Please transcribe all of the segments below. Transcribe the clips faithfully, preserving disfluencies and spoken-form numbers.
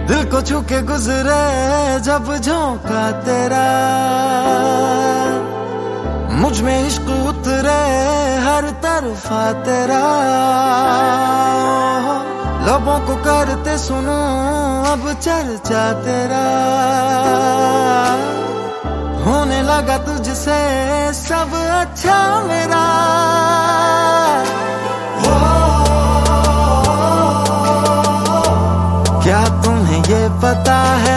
दिल को छू के गुजरे जब झोंका तेरा, मुझ में इश्क उतरे हर तरफा तेरा। लबों को करते सुनो अब चर्चा तेरा, होने लगा तुझसे सब अच्छा मेरा। क्या तुम्हें ये पता है,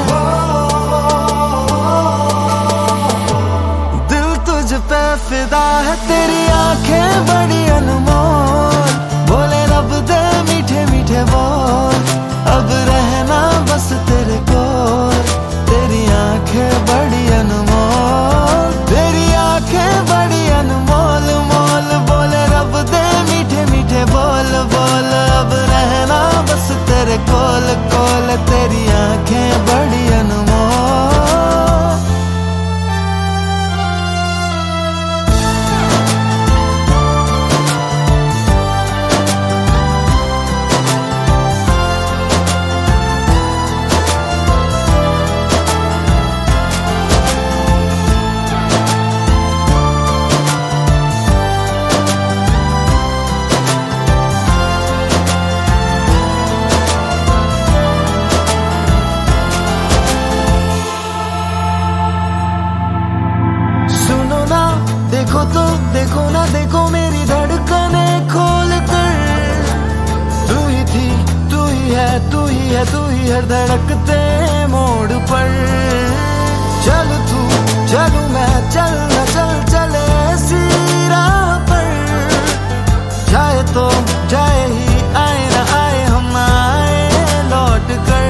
दिल तुझ पे फिदा है। तेरी आंखें बड़ी अनमोल, बोले रब दे मीठे मीठे बोल, अब रहना बस तेरे कोल। तेरी आंखें बड़ी अनमोल, तेरी आंखें बड़ी अनमोल मोल, बोले रब दे मीठे मीठे बोल बोल, अब रहना बस तेरे कोल कोल। तेरी आंखें बड़ी अनमोल। देखो तो देखो ना देखो मेरी धड़कने खोल कर, तू ही थी तू ही है तू ही है तू ही हर धड़कते मोड़ पर। चल तू चलूं मैं चल न चल चले ऐसी राह पर, जाए तो जाए ही आए न आए हम आए लौट कर।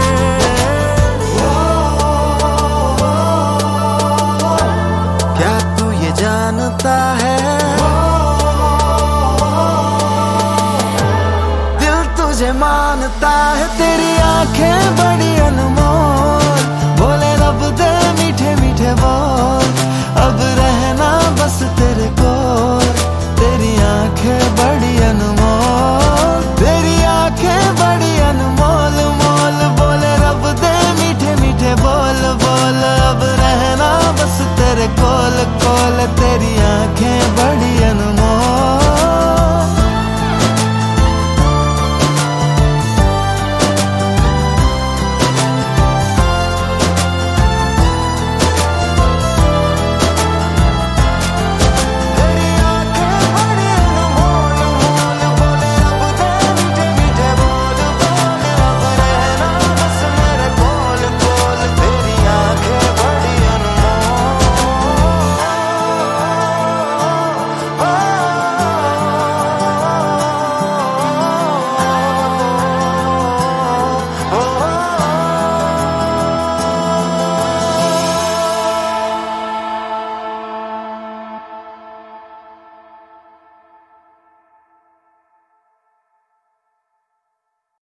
क्या तू ये जानता है, दिल तुझे मानता है। तेरी आंखें बड़ी अनमोल, बोले रब दे मीठे मीठे बोल,